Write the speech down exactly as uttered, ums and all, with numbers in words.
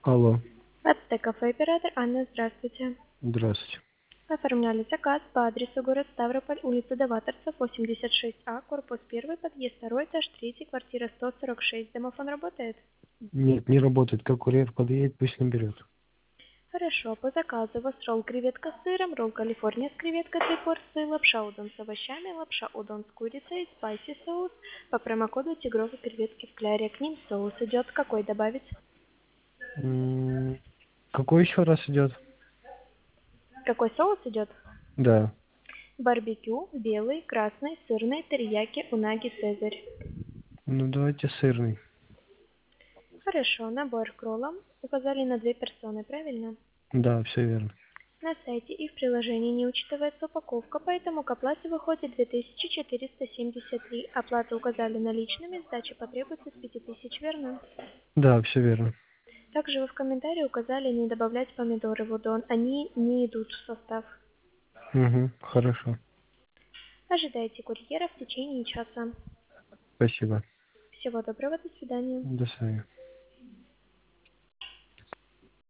Алло, АТТ кафе оператор Анна, здравствуйте. здравствуйте. Оформляли заказ по адресу город Ставрополь, улица Даваторцев, восемьдесят шесть А, корпус один, подъезд два, этаж три, квартира сто сорок шесть. Домофон работает? Нет, не работает. Как курьер подъедет, пусть наберет. Хорошо, по заказу у вас ролл креветка с сыром, ролл Калифорния с креветкой три порции, лапша удон с овощами, лапша удон с курицей, спайси соус, по промокоду тигровые креветки в кляре. К ним соус идет. Какой добавить? М, Какой еще раз идет? Какой соус идет? Да. Барбекю, белый, красный, сырный, терияки, унаги, цезарь. Ну давайте сырный. Хорошо, набор к роллам указали на две персоны, правильно? Да, все верно. На сайте и в приложении не учитывается упаковка, поэтому к оплате выходит две тысячи четыреста семьдесят три. Оплату указали наличными, сдача потребуется с пяти тысяч, верно? Да, все верно. Также вы в комментарии указали не добавлять помидоры в удон, они не идут в состав. Угу, хорошо. Ожидайте курьера в течение часа. Спасибо. Всего доброго, до свидания. До свидания.